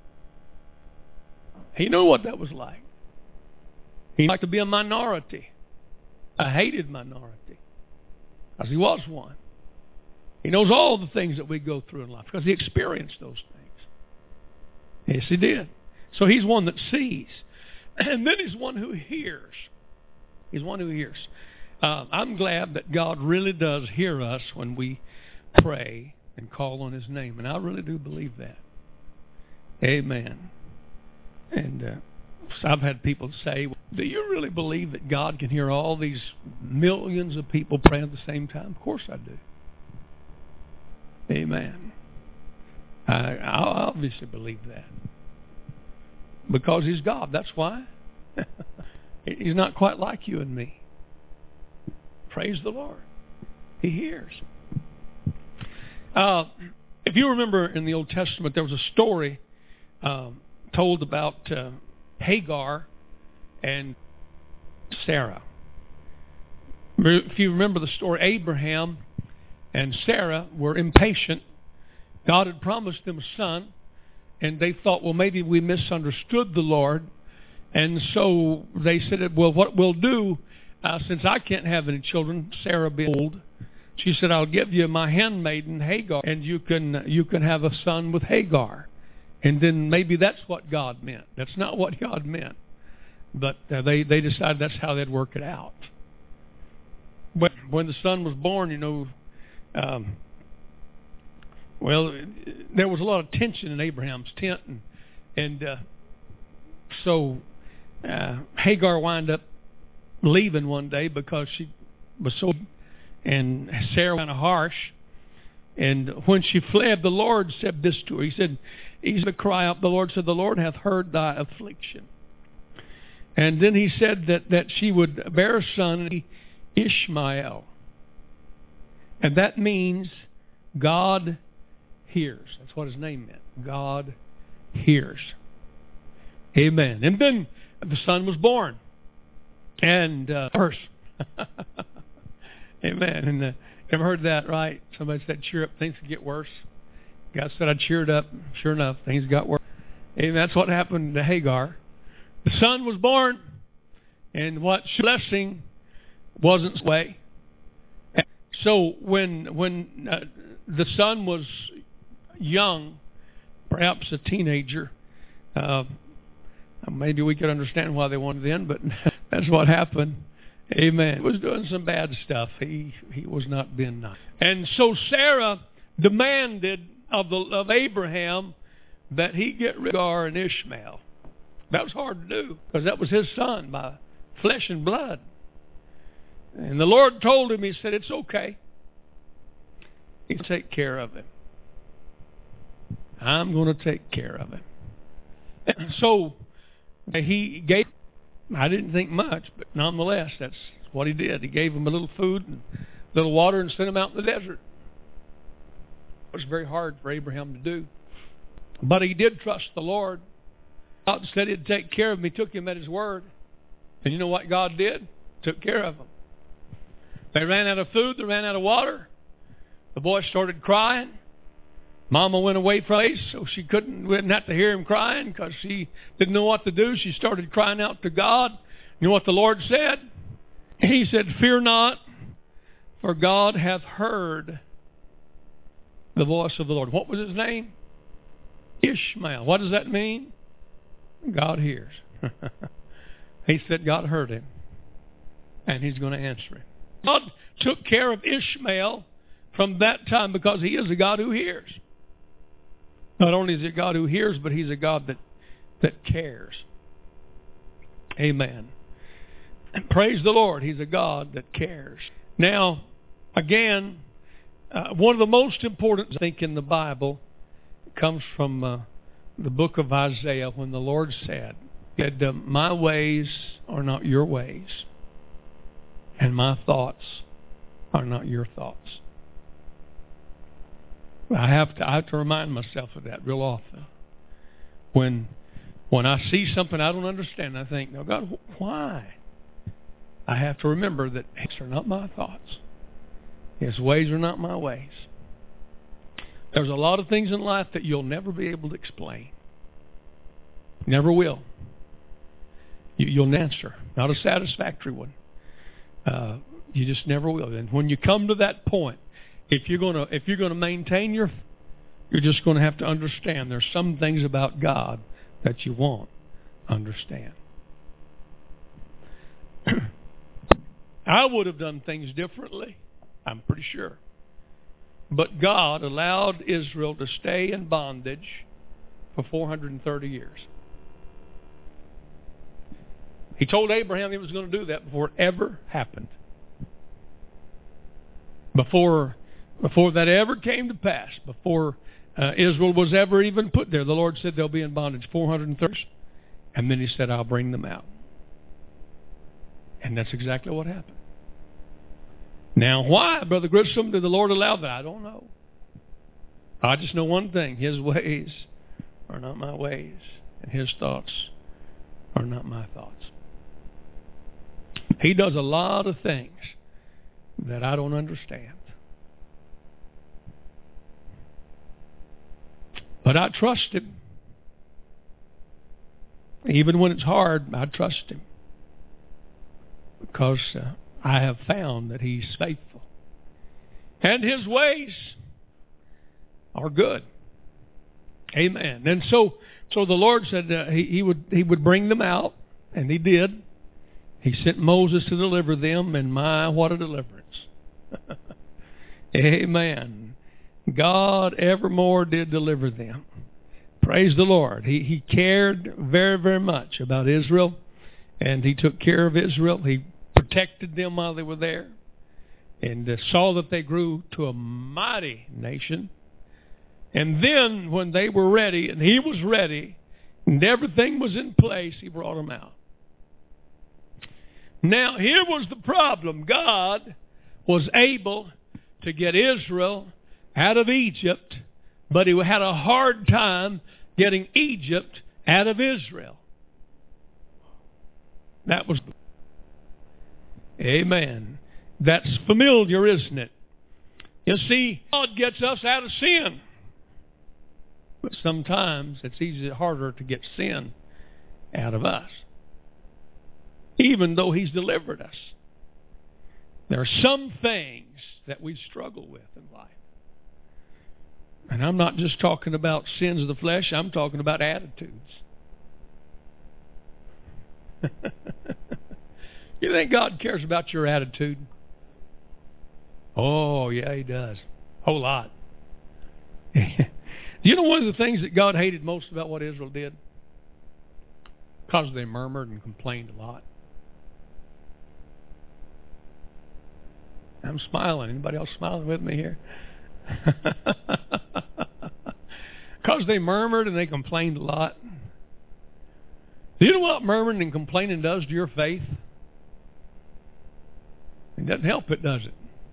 He knew what that was like. He liked to be a minority, a hated minority, because he was one. He knows all the things that we go through in life because he experienced those things. Yes, he did. So he's one that sees. And then he's one who hears. He's one who hears. Uh, I'm glad that God really does hear us when we pray and call on his name. And I really do believe that. Amen. And uh, so I've had people say, "Do you really believe that God can hear all these millions of people praying at the same time?" Of course I do. Amen. I, I obviously believe that. Because he's God. That's why. He's not quite like you and me. Praise the Lord. He hears. Uh, if you remember in the Old Testament, there was a story um, told about uh, Hagar and Sarah. If you remember the story, Abraham and Sarah were impatient. God had promised them a son, and they thought, well, maybe we misunderstood the Lord. And so they said, well, what we'll do, uh, since I can't have any children, Sarah being old, she said, I'll give you my handmaiden Hagar, and you can you can have a son with Hagar. And then maybe that's what God meant. That's not what God meant. But uh, they, they decided that's how they'd work it out. But when the son was born, you know, um, well, there was a lot of tension in Abraham's tent. And, and uh, so uh, Hagar wound up leaving one day because she was so... And Sarah was kind of harsh. And when she fled, the Lord said this to her. He said, he's to cry out. The Lord said, the Lord hath heard thy affliction. And then he said that, that she would bear a son, Ishmael. And that means God hears. That's what his name meant. God hears. Amen. And then the son was born. And uh, first... Amen. And uh, ever heard that, right? Somebody said, cheer up, things can get worse. God said, I cheered up. Sure enough, things got worse. And that's what happened to Hagar. The son was born, and what blessing wasn't way. So when when uh, the son was young, perhaps a teenager, uh, maybe we could understand why they wanted then, but that's what happened. Amen. He was doing some bad stuff. He he was not being nice. And so Sarah demanded of the of Abraham that he get rid of Hagar and Ishmael. That was hard to do because that was his son by flesh and blood. And the Lord told him, he said, it's okay. He'll take care of him. I'm going to take care of him. So he gave, I didn't think much, but nonetheless, that's what he did. He gave him a little food and a little water and sent him out in the desert. It was very hard for Abraham to do. But he did trust the Lord. God said he'd take care of him. He took him at his word. And you know what God did? Took care of him. They ran out of food. They ran out of water. The boy started crying. Mama went away from us, so she couldn't, we didn't have to hear him crying because she didn't know what to do. She started crying out to God. You know what the Lord said? He said, fear not, for God hath heard the voice of the Lord. What was his name? Ishmael. What does that mean? God hears. He said God heard him, and he's going to answer him. God took care of Ishmael from that time because he is a God who hears. Not only is he a God who hears, but he's a God that, that cares. Amen. And praise the Lord, he's a God that cares. Now, again, uh, one of the most important, I think, in the Bible comes from uh, the book of Isaiah when the Lord said, said uh, my ways are not your ways, and my thoughts are not your thoughts. I have to I have to remind myself of that real often. When when I see something I don't understand, I think, no, God, why? I have to remember that his are not my thoughts. His ways are not my ways. There's a lot of things in life that you'll never be able to explain. Never will. You, you'll never answer. Not a satisfactory one. Uh, you just never will. And when you come to that point, if you're gonna if you're gonna maintain your, you're just going to have to understand there's some things about God that you won't understand. I would have done things differently, I'm pretty sure. But God allowed Israel to stay in bondage for four hundred thirty years. He told Abraham he was going to do that before it ever happened. Before, before that ever came to pass, before uh, Israel was ever even put there, the Lord said they'll be in bondage four hundred thirty years. And then he said, I'll bring them out. And that's exactly what happened. Now, why, Brother Grissom, did the Lord allow that? I don't know. I just know one thing. His ways are not my ways, and his thoughts are not my thoughts. He does a lot of things that I don't understand. But I trust him. Even when it's hard, I trust him. Because uh, I have found that he's faithful. And his ways are good. Amen. And so so the Lord said uh, he, he would he would bring them out, and he did. He sent Moses to deliver them, and my, what a deliverance. Amen. God evermore did deliver them. Praise the Lord. He he cared very, very much about Israel, and he took care of Israel. He protected them while they were there, and uh, saw that they grew to a mighty nation. And then when they were ready, and he was ready, and everything was in place, he brought them out. Now, here was the problem. God was able to get Israel out of Egypt, but he had a hard time getting Egypt out of Israel. That was... Amen. That's familiar, isn't it? You see, God gets us out of sin. But sometimes it's easier, harder to get sin out of us. Even though he's delivered us. There are some things that we struggle with in life. And I'm not just talking about sins of the flesh. I'm talking about attitudes. You think God cares about your attitude? Oh, yeah, He does. A whole lot. You know one of the things that God hated most about what Israel did? Because they murmured and complained a lot. I'm smiling. Anybody else smiling with me here? Because they murmured and they complained a lot. Do you know what murmuring and complaining does to your faith? It doesn't help it, does it?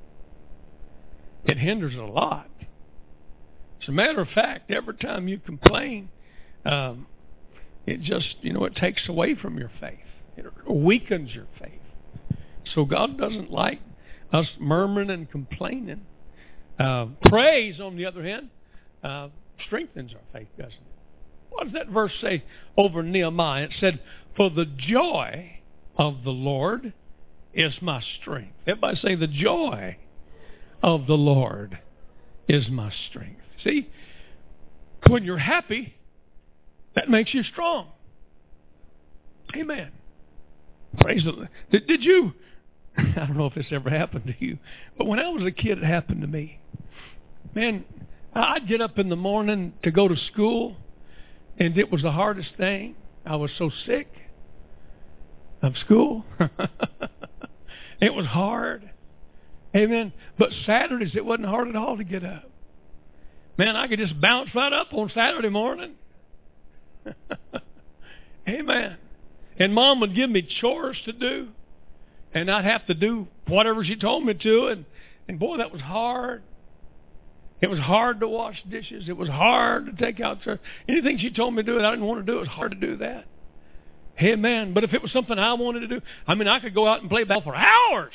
It hinders it a lot. As a matter of fact, every time you complain, um, it just, you know, it takes away from your faith. It weakens your faith. So God doesn't like us murmuring and complaining. Uh, praise, on the other hand, uh, strengthens our faith, doesn't it? What does that verse say over Nehemiah? It said, "For the joy of the Lord is my strength." Everybody say, "The joy of the Lord is my strength." See, when you're happy, that makes you strong. Amen. Praise the Lord. Did, did you, I don't know if this ever happened to you, but when I was a kid, it happened to me. Man, I'd get up in the morning to go to school, and it was the hardest thing. I was so sick of school. It was hard. Amen. But Saturdays, it wasn't hard at all to get up. Man, I could just bounce right up on Saturday morning. Amen. And Mom would give me chores to do, and I'd have to do whatever she told me to. And, and boy, that was hard. It was hard to wash dishes. It was hard to take out trash. Anything she told me to do, I didn't want to do. It was hard to do that. Amen. But if it was something I wanted to do, I mean, I could go out and play ball for hours.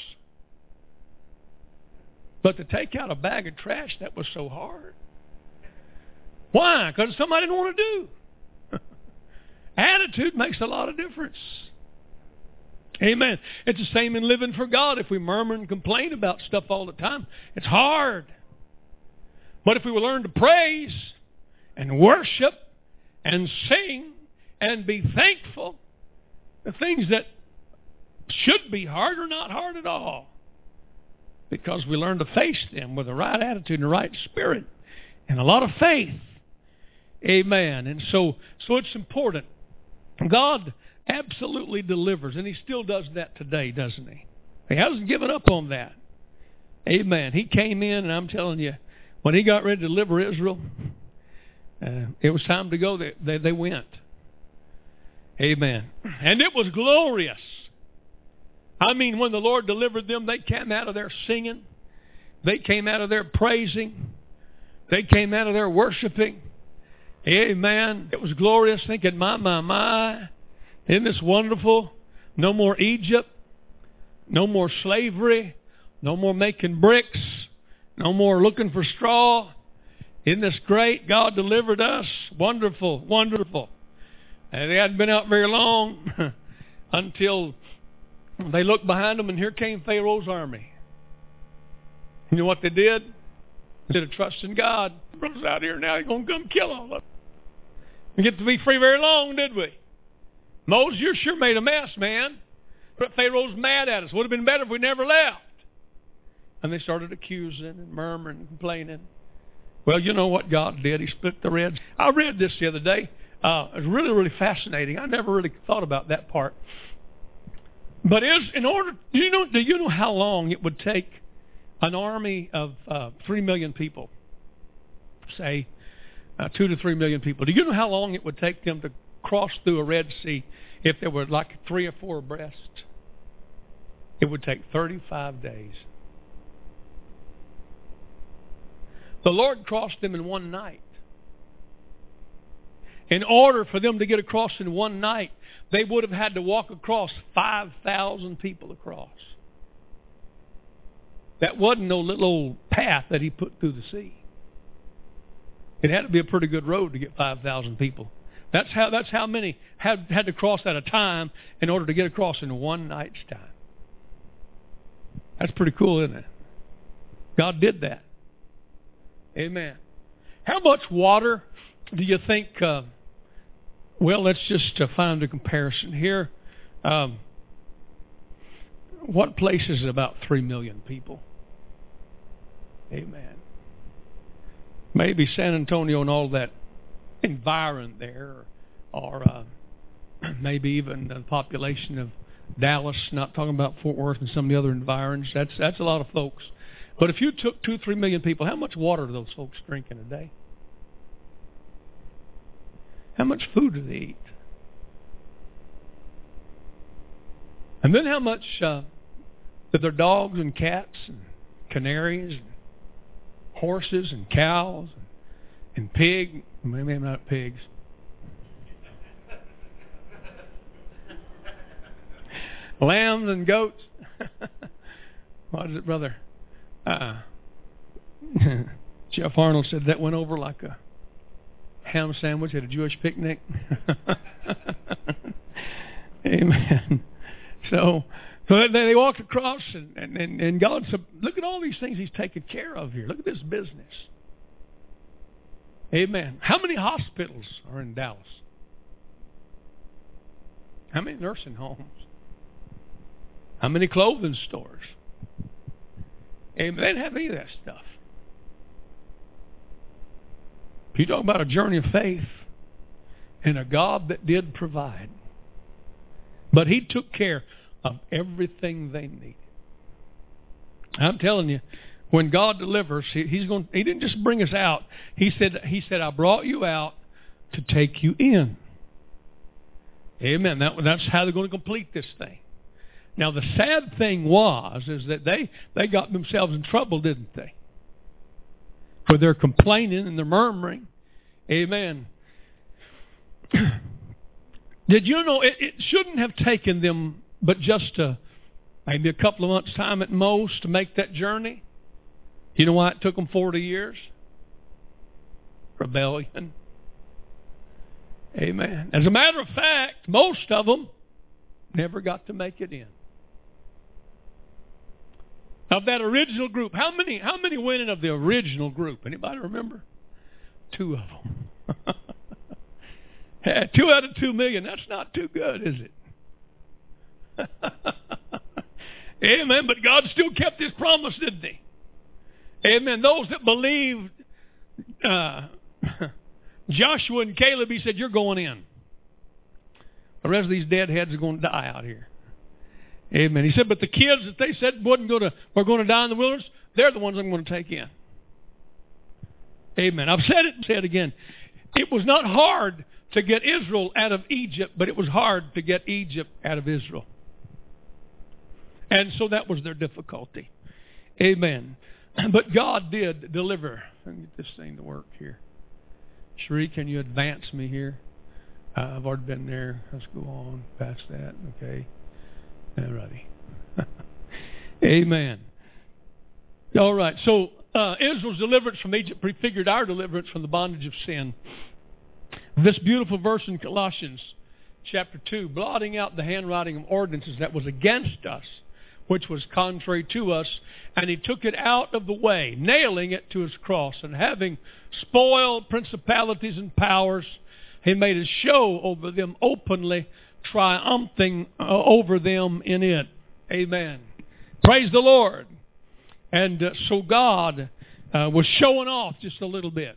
But to take out a bag of trash, that was so hard. Why? Because it's something I didn't want to do. Attitude makes a lot of difference. Amen. It's the same in living for God. If we murmur and complain about stuff all the time, it's hard. But if we will learn to praise and worship and sing and be thankful, the things that should be hard are not hard at all. Because we learn to face them with the right attitude and the right spirit and a lot of faith. Amen. And so, so it's important. God absolutely delivers, and He still does that today, doesn't He? He hasn't given up on that. Amen. He came in, and I'm telling you, when He got ready to deliver Israel, uh, it was time to go. They, they, they went. Amen. And it was glorious. I mean, when the Lord delivered them, they came out of there singing. They came out of there praising. They came out of there worshiping. Amen. It was glorious, thinking, my, my, my. Isn't this wonderful? No more Egypt. No more slavery. No more making bricks. No more looking for straw. Isn't this great? God delivered us. Wonderful, wonderful. And they hadn't been out very long until they looked behind them, and here came Pharaoh's army. You know what they did? Instead of trusting God, brothers out here now, He's going to come kill all of them. We didn't get to be free very long, did we? Moses, you sure made a mess, man. But Pharaoh's mad at us. Would have been better if we never left. And they started accusing and murmuring and complaining. Well, you know what God did? He split the Red Sea. I read this the other day. Uh, it was really, really fascinating. I never really thought about that part. But is in order, do you know? Do you know how long it would take an army of uh, three million people, say uh, two to three million people? Do you know how long it would take them to cross through a Red Sea if there were like three or four abreast? It would take thirty-five days. The Lord crossed them in one night. In order for them to get across in one night, they would have had to walk across five thousand people across. That wasn't no little old path that He put through the sea. It had to be a pretty good road to get five thousand people. That's how, that's how many had, had to cross at a time in order to get across in one night's time. That's pretty cool, isn't it? God did that. Amen. How much water do you think, uh, well, let's just uh, find a comparison here. Um, what place is about three million people? Amen. Maybe San Antonio and all that environment there, or uh, maybe even the population of Dallas, not talking about Fort Worth and some of the other environs. That's that's a lot of folks. But if you took two, three million people, how much water do those folks drink in a day? How much food do they eat? And then how much uh, do their dogs and cats and canaries and horses and cows and, and pig, maybe not pigs, lambs and goats. What is it, brother? Uh, Jeff Arnold said that went over like a ham sandwich at a Jewish picnic. Amen. So, so they walked across, and, and, and God said, look at all these things He's taken care of here. Look at this business. Amen. How many hospitals are in Dallas? How many nursing homes? How many clothing stores? Amen. They didn't have any of that stuff. If you talk about a journey of faith and a God that did provide, but He took care of everything they needed. I'm telling you, when God delivers, he, He's going. He didn't just bring us out. He said, He said, I brought you out to take you in. Amen. That, that's how they're going to complete this thing. Now, the sad thing was is that they, they got themselves in trouble, didn't they? For their complaining and their murmuring. Amen. Did you know it, it shouldn't have taken them but just a, maybe a couple of months' time at most to make that journey? You know why it took them forty years? Rebellion. Amen. As a matter of fact, most of them never got to make it in. Of that original group, how many how many went in of the original group? Anybody remember? Two of them. Two out of two million. That's not too good, is it? Amen. But God still kept His promise, didn't He? Amen. Those that believed uh, Joshua and Caleb, He said, you're going in. The rest of these deadheads are going to die out here. Amen. He said, but the kids that they said wasn't going to, were going to die in the wilderness, they're the ones I'm going to take in. Amen. I've said it and said it again. It was not hard to get Israel out of Egypt, but it was hard to get Egypt out of Israel. And so that was their difficulty. Amen. But God did deliver. Let me get this thing to work here. Sheree, can you advance me here? Uh, I've already been there. Let's go on past that. Okay. All righty. Amen. All right. So uh, Israel's deliverance from Egypt prefigured our deliverance from the bondage of sin. This beautiful verse in Colossians chapter two, blotting out the handwriting of ordinances that was against us, which was contrary to us, and He took it out of the way, nailing it to His cross, and having spoiled principalities and powers, He made a show over them openly, triumphing uh, over them in it. Amen. Praise the Lord. And uh, so God uh, was showing off just a little bit.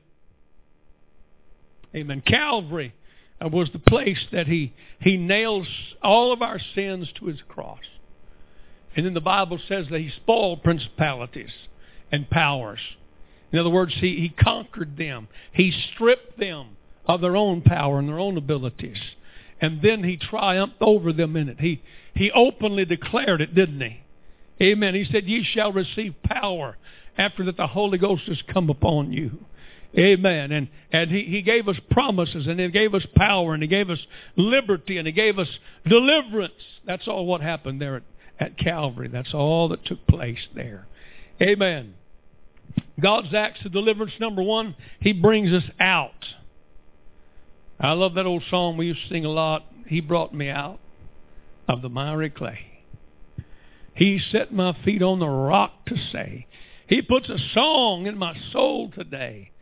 Amen. Calvary uh, was the place that he, he nails all of our sins to His cross. And then the Bible says that He spoiled principalities and powers. In other words, He, he conquered them. He stripped them of their own power and their own abilities. And then He triumphed over them in it. He, he openly declared it, didn't He? Amen. He said, ye shall receive power after that the Holy Ghost has come upon you. Amen. And and he, he gave us promises, and He gave us power, and He gave us liberty, and He gave us deliverance. That's all what happened there at, at Calvary. That's all that took place there. Amen. God's acts of deliverance, number one, He brings us out. I love that old song we used to sing a lot. He brought me out of the miry clay. He set my feet on the rock to say. He puts a song in my soul today.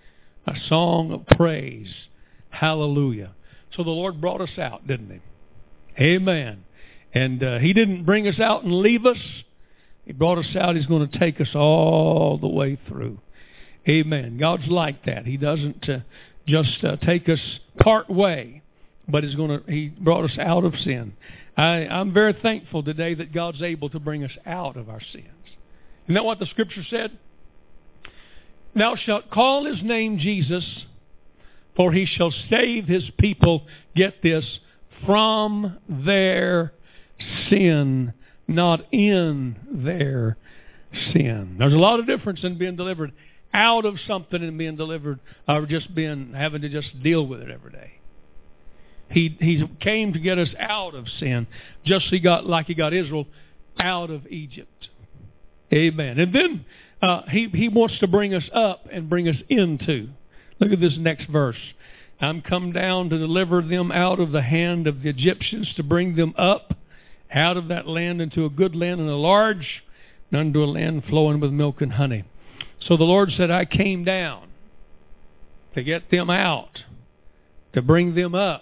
A song of praise. Hallelujah. So the Lord brought us out, didn't He? Amen. And uh, He didn't bring us out and leave us. He brought us out. He's going to take us all the way through. Amen. God's like that. He doesn't uh, just uh, take us part way, but He's going to. He brought us out of sin. I, I'm very thankful today that God's able to bring us out of our sins. Isn't that what the Scripture said? Thou shalt call His name Jesus, for He shall save His people, get this, from their sin, not in their sin. There's a lot of difference in being delivered out of something and being delivered, or just being having to just deal with it every day. He he came to get us out of sin, just he got like He got Israel out of Egypt. Amen. And then uh, he he wants to bring us up and bring us into. Look at this next verse. I'm come down to deliver them out of the hand of the Egyptians, to bring them up out of that land into a good land and a large, and unto a land flowing with milk and honey. So the Lord said, I came down to get them out, to bring them up.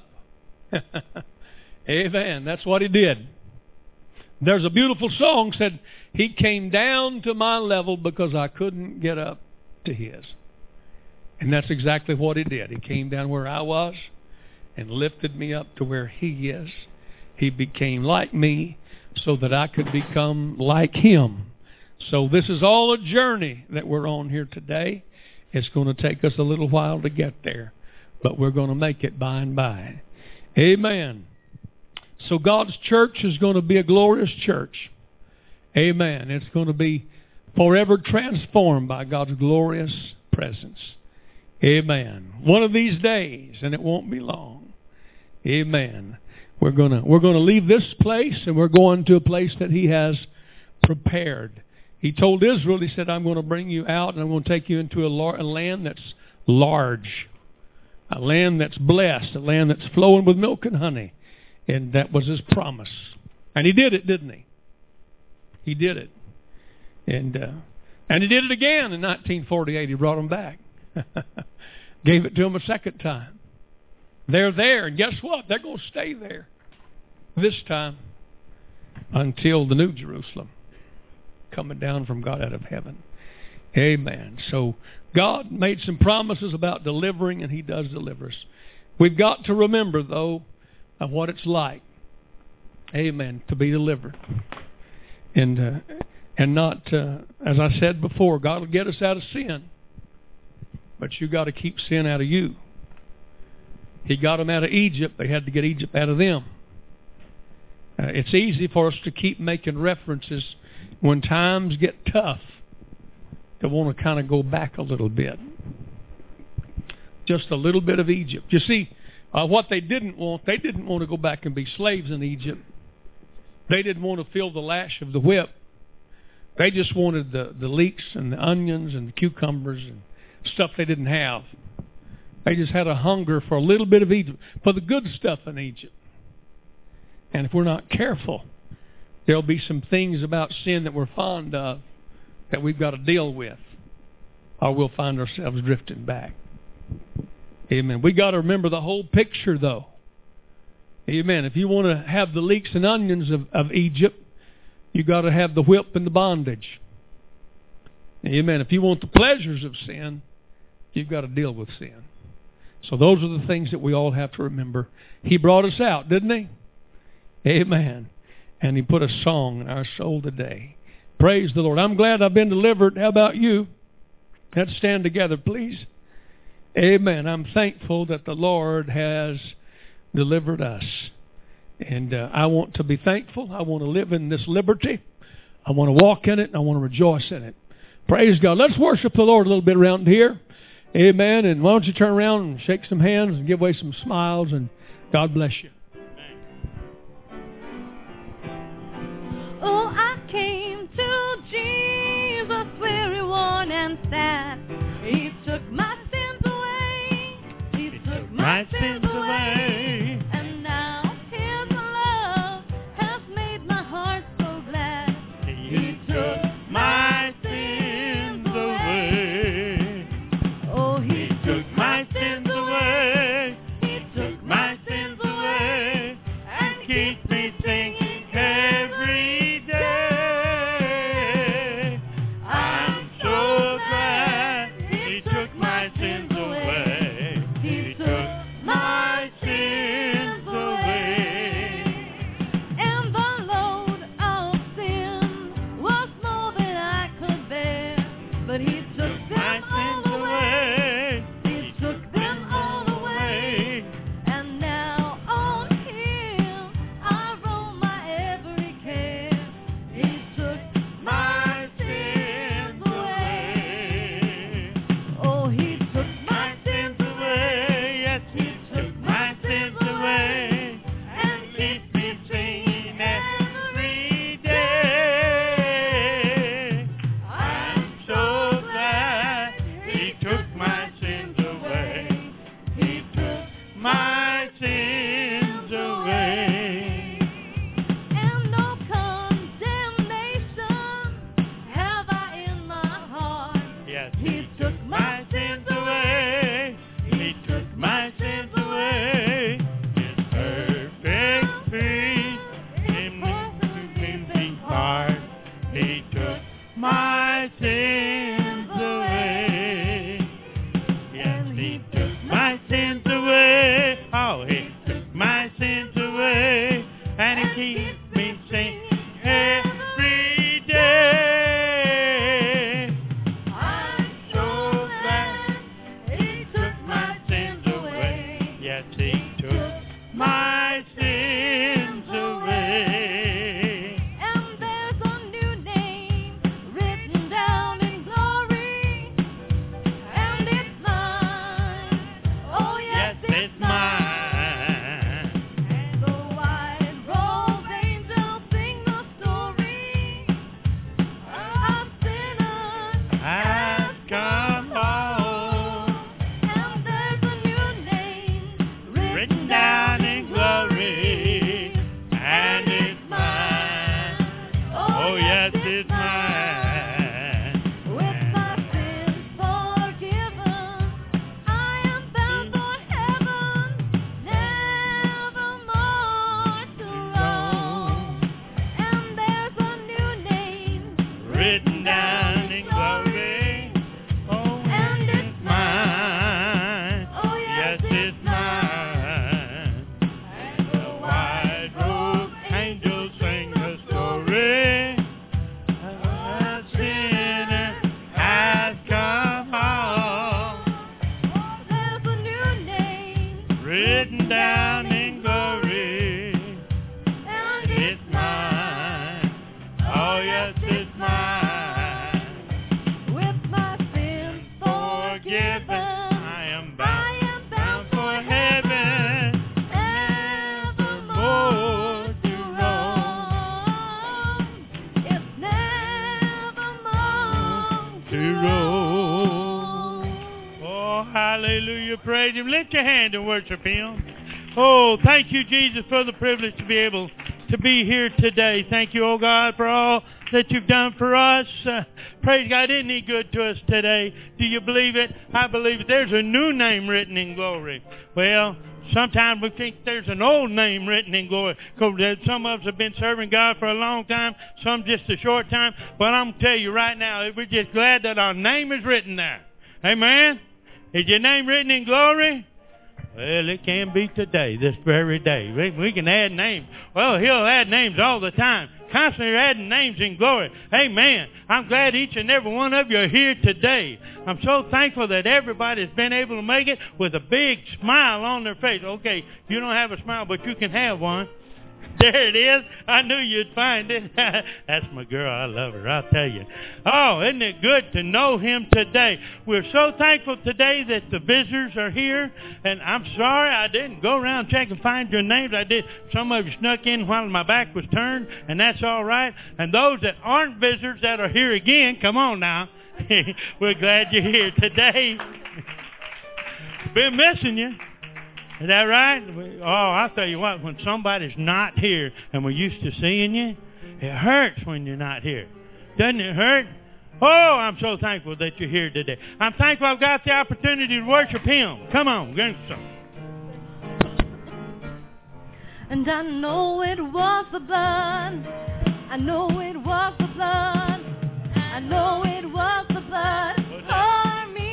Amen. That's what He did. There's a beautiful song said, He came down to my level because I couldn't get up to His. And that's exactly what He did. He came down where I was and lifted me up to where He is. He became like me so that I could become like Him. So this is all a journey that we're on here today. It's going to take us a little while to get there, but we're going to make it by and by. Amen. So God's church is going to be a glorious church. Amen. It's going to be forever transformed by God's glorious presence. Amen. One of these days, and it won't be long. Amen. We're going to we're going to leave this place, and we're going to a place that He has prepared. He told Israel, He said, I'm going to bring you out, and I'm going to take you into a, lar- a land that's large, a land that's blessed, a land that's flowing with milk and honey. And that was His promise. And He did it, didn't He? He did it. And uh, and He did it again in nineteen forty-eight. He brought them back. Gave it to them a second time. They're there, and guess what? They're going to stay there this time until the New Jerusalem coming down from God out of heaven. Amen. So God made some promises about delivering, and He does deliver us. We've got to remember, though, of what it's like, amen, to be delivered. And uh, and not, uh, as I said before, God will get us out of sin, but you got to keep sin out of you. He got them out of Egypt. They had to get Egypt out of them. Uh, it's easy for us to keep making references when times get tough, to want to kind of go back a little bit. Just a little bit of Egypt. You see, uh, what they didn't want, they didn't want to go back and be slaves in Egypt. They didn't want to feel the lash of the whip. They just wanted the, the leeks and the onions and the cucumbers and stuff they didn't have. They just had a hunger for a little bit of Egypt, for the good stuff in Egypt. And if we're not careful, there'll be some things about sin that we're fond of that we've got to deal with, or we'll find ourselves drifting back. Amen. We got to remember the whole picture, though. Amen. If you want to have the leeks and onions of, of Egypt, you got to have the whip and the bondage. Amen. If you want the pleasures of sin, you've got to deal with sin. So those are the things that we all have to remember. He brought us out, didn't He? Amen. And He put a song in our soul today. Praise the Lord. I'm glad I've been delivered. How about you? Let's stand together, please. Amen. I'm thankful that the Lord has delivered us. And uh, I want to be thankful. I want to live in this liberty. I want to walk in it, and I want to rejoice in it. Praise God. Let's worship the Lord a little bit around here. Amen. And why don't you turn around and shake some hands and give away some smiles, and God bless you. Oh, I came to Jesus weary, worn and sad. He took my sins away. He, he took my, my sins away. And now His love has made my heart so glad. He, he took my sins away. Oh, He, he took my keeps me singing every day. I'm so glad He took my sins away. He took my sins away. And the load of sin was more than I could bear, but He took them all away. He took them all away. And now on Him I roll my every care. He took my sins away. Oh, He took my sins away. Yes, He took my sins away. and Keeps me singing every day. I'm so glad He took my sins away. He took my sins away. And no condemnation have I in my heart. Yes, He took my sins away. He took my sins away. His perfect peace in my sleeping heart. He took my sins away. Yes, He took my sins away. Oh, He took my sins away. And He keeps me singing every day. I'm So glad He took my sins away. Yes, He took my sins away. And there's a new name written down in glory, and it's mine. Oh yes, Yes, it's mine. And the white robed angels sing the story of sinners Has come home, and there's a new name written down in glory, and it's mine. Oh, yes, it's mine. With my sins forgiven, I am bound for heaven, nevermore to roam. And there's a new name Written down in glory. Oh, and it's mine. Oh Yes, it's mine. And The white robed angels sing the story. A sinner has come home, oh, there's a new name written down in glory. and It's mine. Oh, yes, it's mine. with my sins Forgiven, forgiven. I am I bound, am bound bound for heaven, nevermore to roam. It's nevermore to roam. Oh, hallelujah. Praise Him. Lift your hand and worship Him. Oh, thank you, Jesus, for the privilege to be able to be here today. Thank you, oh God, for all that you've done for us. Uh, praise God. Isn't He good to us today? Do you believe it? I believe it. There's a new name written in glory. Well, sometimes we think there's an old name written in glory, because some of us have been serving God for a long time, some just a short time. But I'm going to tell you right now, we're just glad that our name is written there. Amen? Is your name written in glory? Well, it can be today, this very day. We, we can add names. Well, He'll add names all the time. Constantly adding names in glory. Amen. I'm glad each and every one of you are here today. I'm so thankful that everybody's been able to make it with a big smile on their face. Okay, you don't have a smile, but you can have one. There it is. I knew you'd find it. That's my girl. I love her. I'll tell you. Oh, isn't it good to know Him today? We're so thankful today that the visitors are here. And I'm sorry I didn't go around check and find your names. I did. Some of you snuck in while my back was turned, and that's all right. And those that aren't visitors that are here again, come on now. We're glad you're here today. Been missing you. Is that right? Oh, I'll tell you what, when somebody's not here and we're used to seeing you, it hurts when you're not here. Doesn't it hurt? Oh, I'm so thankful that you're here today. I'm thankful I've got the opportunity to worship Him. Come on, get some. And I know it was the blood. I know it was the blood. I know it was the blood for me.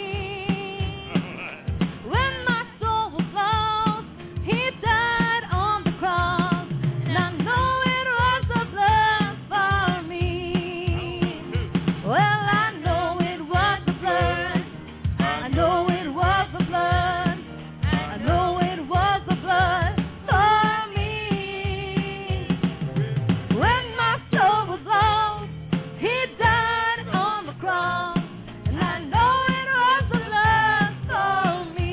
When my soul was lost, He died on the cross. And I know it was the blood for me. Well, I know it was the blood. I know it was the blood. I know it was the blood for me. When my soul was lost, He died on the cross. And I know it was the blood for me.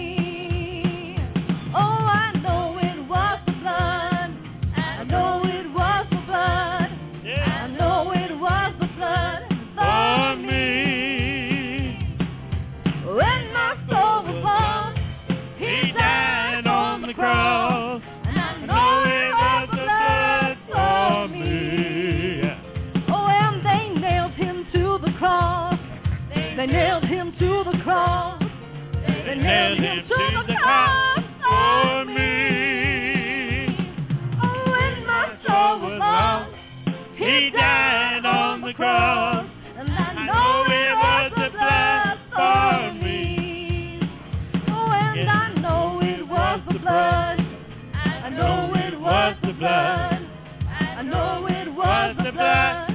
Oh, I know it was the blood. I know it was the blood. I know it was the blood for me. When my soul was lost, He died on the cross. And I know it was the blood for me. Oh, and they nailed Him to the cross. They nailed Him to the cross. They nailed Him to the cross for me. Oh, when my soul was lost, He died on the cross. And I know it was the blood for me. Oh, and I know it was the blood. I know it was the blood. I know it was the blood